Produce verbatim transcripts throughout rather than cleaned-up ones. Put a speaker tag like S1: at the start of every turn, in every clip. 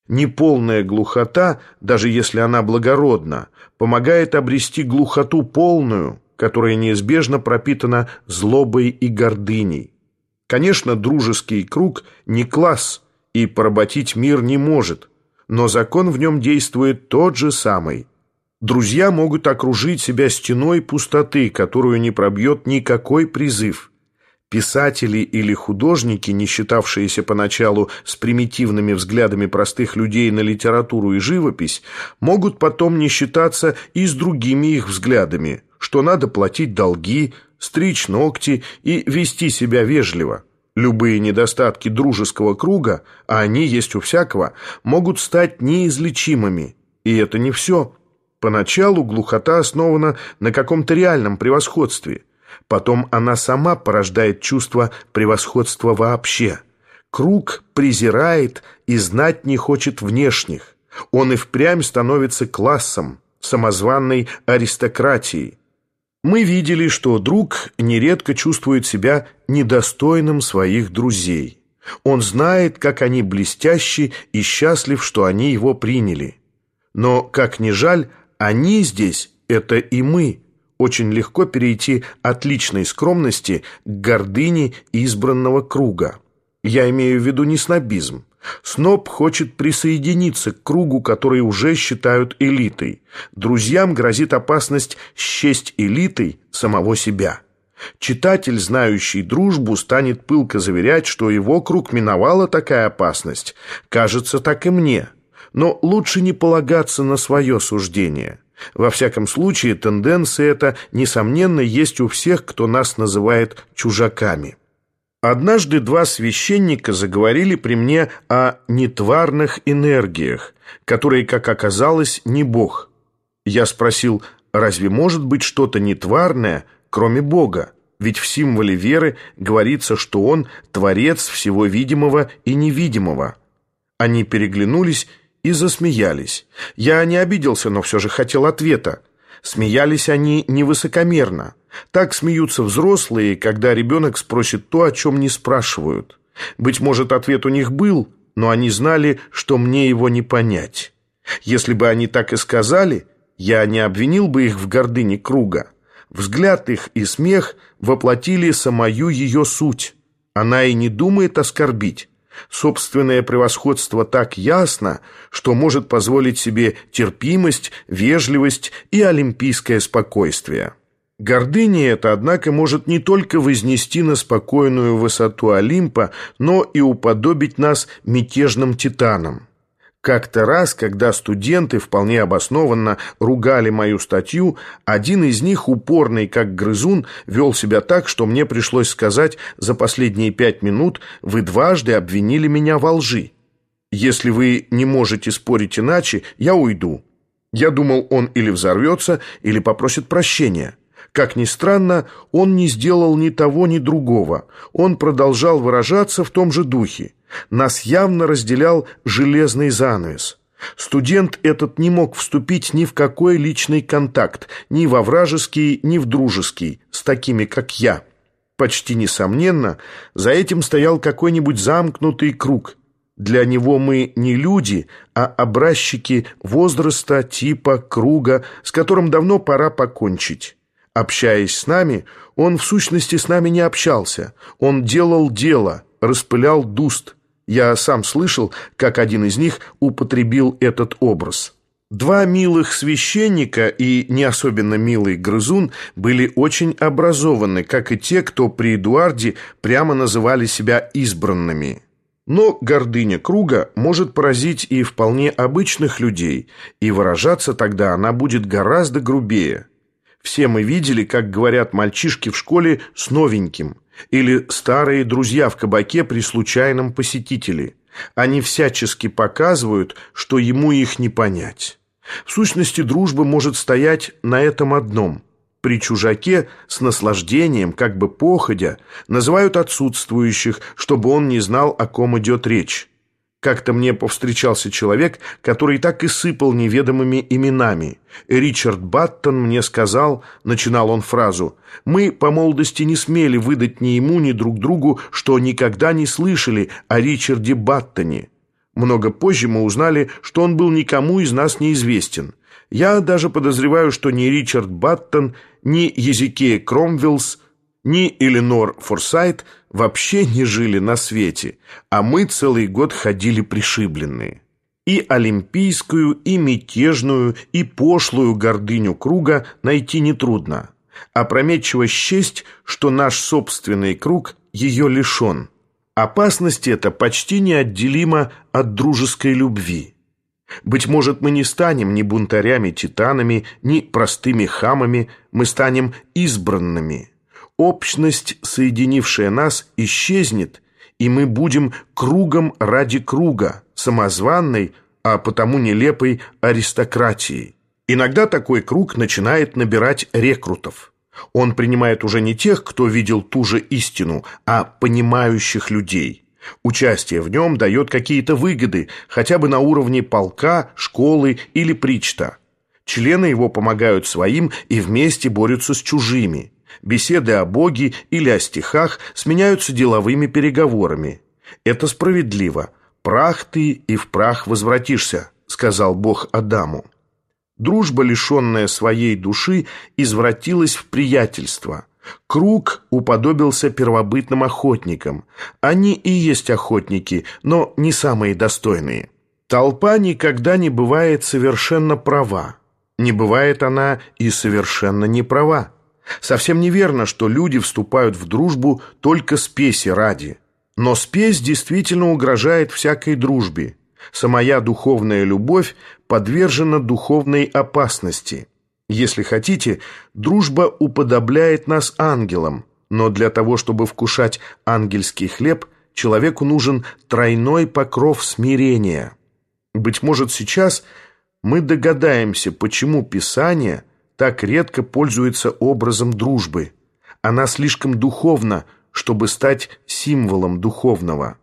S1: Неполная глухота, даже если она благородна, помогает обрести глухоту полную, которая неизбежно пропитана злобой и гордыней. Конечно, дружеский круг не класс и поработить мир не может, но закон в нем действует тот же самый. Друзья могут окружить себя стеной пустоты, которую не пробьет никакой призыв. Писатели или художники, не считавшиеся поначалу с примитивными взглядами простых людей на литературу и живопись, могут потом не считаться и с другими их взглядами, что надо платить долги, стричь ногти и вести себя вежливо. Любые недостатки дружеского круга, а они есть у всякого, могут стать неизлечимыми. И это не все. Поначалу глухота основана на каком-то реальном превосходстве. Потом она сама порождает чувство превосходства вообще. Круг презирает и знать не хочет внешних. Он и впрямь становится классом, самозванной аристократией. Мы видели, что друг нередко чувствует себя недостойным своих друзей. Он знает, как они блестящи, и счастлив, что они его приняли. Но, как ни жаль, они здесь – это и мы. Очень легко перейти от личной скромности к гордыне избранного круга. Я имею в виду не снобизм. Сноб хочет присоединиться к кругу, который уже считают элитой. Друзьям грозит опасность счесть элитой самого себя. Читатель, знающий дружбу, станет пылко заверять, что его круг миновала такая опасность. Кажется, так и мне. Но лучше не полагаться на свое суждение. Во всяком случае, тенденция эта, несомненно, есть у всех, кто нас называет чужаками. Однажды два священника заговорили при мне о нетварных энергиях, которые, как оказалось, не Бог. Я спросил, разве может быть что-то нетварное, кроме Бога? Ведь в символе веры говорится, что Он – творец всего видимого и невидимого. Они переглянулись и засмеялись. Я не обиделся, но все же хотел ответа. Смеялись они невысокомерно. Так смеются взрослые, когда ребенок спросит то, о чем не спрашивают. Быть может, ответ у них был, но они знали, что мне его не понять. Если бы они так и сказали, я не обвинил бы их в гордыне круга. Взгляд их и смех воплотили самую ее суть. Она и не думает оскорбить. Собственное превосходство так ясно, что может позволить себе терпимость, вежливость и олимпийское спокойствие. Гордыня эта, однако, может не только вознести на спокойную высоту Олимпа, но и уподобить нас мятежным титанам. Как-то раз, когда студенты вполне обоснованно ругали мою статью, один из них, упорный как грызун, вел себя так, что мне пришлось сказать: за последние пять минут вы дважды обвинили меня во лжи. Если вы не можете спорить иначе, я уйду. Я думал, он или взорвется, или попросит прощения. Как ни странно, он не сделал ни того, ни другого. Он продолжал выражаться в том же духе. Нас явно разделял железный занавес. Студент этот не мог вступить ни в какой личный контакт, ни во вражеский, ни в дружеский, с такими, как я. Почти несомненно, за этим стоял какой-нибудь замкнутый круг. Для него мы не люди, а образчики возраста, типа, круга, с которым давно пора покончить. Общаясь с нами, он в сущности с нами не общался. Он делал дело, распылял дуст. Я сам слышал, как один из них употребил этот образ. Два милых священника и не особенно милый грызун были очень образованы, как и те, кто при Эдуарде прямо называли себя избранными. Но гордыня круга может поразить и вполне обычных людей, и выражаться тогда она будет гораздо грубее. Все мы видели, как говорят мальчишки в школе с новеньким, или старые друзья в кабаке при случайном посетителе. Они всячески показывают, что ему их не понять. В сущности, дружба может стоять на этом одном. При чужаке с наслаждением, как бы походя, называют отсутствующих, чтобы он не знал, о ком идет речь. Как-то мне повстречался человек, который так и сыпал неведомыми именами. Ричард Баттон мне сказал, начинал он фразу, «Мы по молодости не смели выдать ни ему, ни друг другу, что никогда не слышали о Ричарде Баттоне». Много позже мы узнали, что он был никому из нас неизвестен. Я даже подозреваю, что ни Ричард Баттон, ни Езекия Кромвеллс, ни Эленор Форсайт вообще не жили на свете, а мы целый год ходили пришибленные. И олимпийскую, и мятежную, и пошлую гордыню круга найти нетрудно. Опрометчиво счесть, что наш собственный круг ее лишен. Опасность эта почти неотделима от дружеской любви. Быть может, мы не станем ни бунтарями-титанами, ни простыми хамами, мы станем избранными. Общность, соединившая нас, исчезнет, и мы будем кругом ради круга, самозванной, а потому нелепой аристократией. Иногда такой круг начинает набирать рекрутов. Он принимает уже не тех, кто видел ту же истину, а понимающих людей. Участие в нем дает какие-то выгоды, хотя бы на уровне полка, школы или причта. Члены его помогают своим и вместе борются с чужими. Беседы о Боге или о стихах сменяются деловыми переговорами. Это справедливо. «Прах ты, и в прах возвратишься», — сказал Бог Адаму. Дружба, лишенная своей души, извратилась в приятельство. Круг уподобился первобытным охотникам. Они и есть охотники, но не самые достойные. Толпа никогда не бывает совершенно права. Не бывает она и совершенно не права. Совсем неверно, что люди вступают в дружбу только спеси ради. Но спесь действительно угрожает всякой дружбе. Самая духовная любовь подвержена духовной опасности. Если хотите, дружба уподобляет нас ангелам, но для того, чтобы вкушать ангельский хлеб, человеку нужен тройной покров смирения. Быть может, сейчас мы догадаемся, почему Писание так редко пользуется образом дружбы. Она слишком духовна, чтобы стать символом духовного.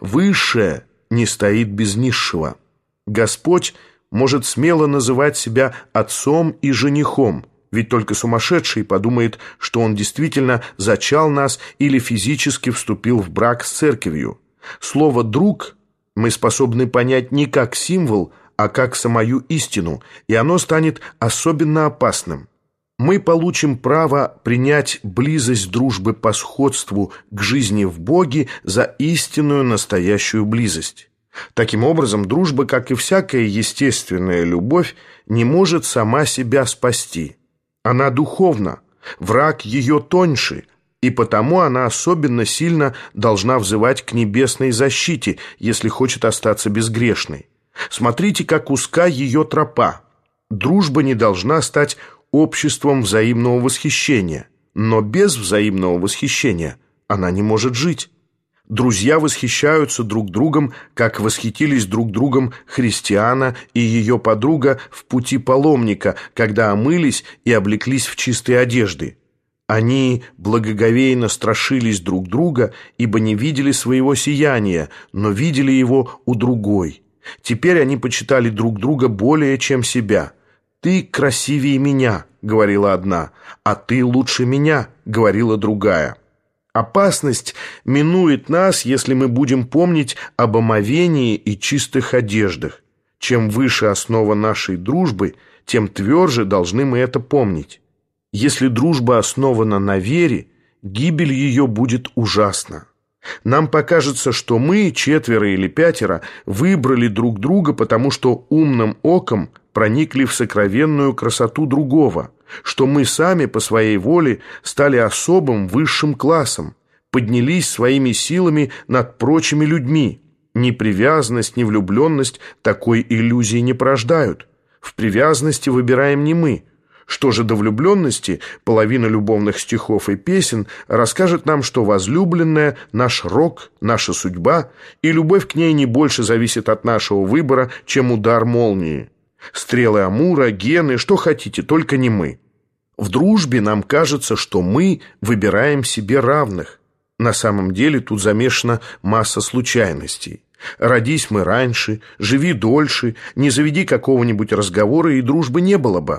S1: Высшее не стоит без низшего. Господь может смело называть себя отцом и женихом, ведь только сумасшедший подумает, что он действительно зачал нас или физически вступил в брак с церковью. Слово «друг» мы способны понять не как символ, а как самую истину, и оно станет особенно опасным. Мы получим право принять близость дружбы по сходству к жизни в Боге за истинную настоящую близость. Таким образом, дружба, как и всякая естественная любовь, не может сама себя спасти. Она духовна, враг ее тоньше, и потому она особенно сильно должна взывать к небесной защите, если хочет остаться безгрешной. Смотрите, как узка ее тропа. Дружба не должна стать обществом взаимного восхищения, но без взаимного восхищения она не может жить. Друзья восхищаются друг другом, как восхитились друг другом Христиана и ее подруга в пути паломника, когда омылись и облеклись в чистые одежды. Они благоговейно страшились друг друга, ибо не видели своего сияния, но видели его у другой. Теперь они почитали друг друга более, чем себя. «Ты красивее меня», — говорила одна, «а ты лучше меня», — говорила другая. Опасность минует нас, если мы будем помнить об омовении и чистых одеждах. Чем выше основа нашей дружбы, тем тверже должны мы это помнить. Если дружба основана на вере, гибель ее будет ужасна. Нам покажется, что мы, четверо или пятеро, выбрали друг друга, потому что умным оком проникли в сокровенную красоту другого, что мы сами по своей воле стали особым высшим классом, поднялись своими силами над прочими людьми. Ни привязанность, ни влюбленность такой иллюзии не порождают. В привязанности выбираем не мы. Что же до влюбленности, половина любовных стихов и песен расскажет нам, что возлюбленная – наш рок, наша судьба, и любовь к ней не больше зависит от нашего выбора, чем удар молнии. Стрелы Амура, гены, что хотите, только не мы. В дружбе нам кажется, что мы выбираем себе равных. На самом деле тут замешана масса случайностей. Родись мы раньше, живи дольше, не заведи какого-нибудь разговора, и дружбы не было бы.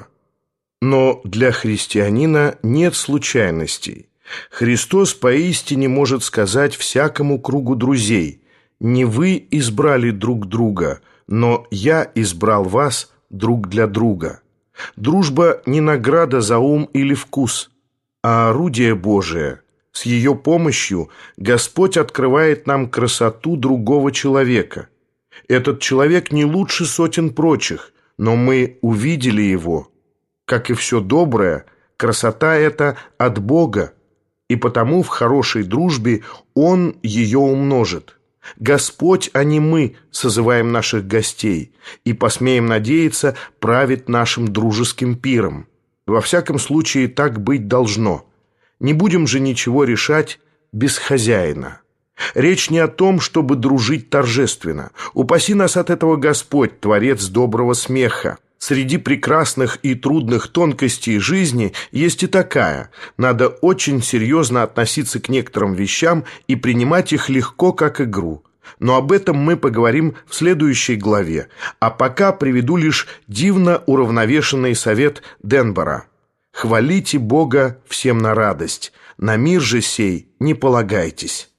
S1: Но для христианина нет случайностей. Христос поистине может сказать всякому кругу друзей: не вы избрали друг друга, но я избрал вас друг для друга. Дружба не награда за ум или вкус, а орудие Божие. С ее помощью Господь открывает нам красоту другого человека. Этот человек не лучше сотен прочих, но мы увидели его. Как и все доброе, красота эта от Бога, и потому в хорошей дружбе Он ее умножит. Господь, а не мы, созываем наших гостей, и, посмеем надеяться, правит нашим дружеским пиром. Во всяком случае, так быть должно. Не будем же ничего решать без хозяина. Речь не о том, чтобы дружить торжественно. Упаси нас от этого Господь, Творец доброго смеха. Среди прекрасных и трудных тонкостей жизни есть и такая. Надо очень серьезно относиться к некоторым вещам и принимать их легко, как игру. Но об этом мы поговорим в следующей главе. А пока приведу лишь дивно уравновешенный совет Денбора. «Хвалите Бога всем на радость, на мир же сей не полагайтесь».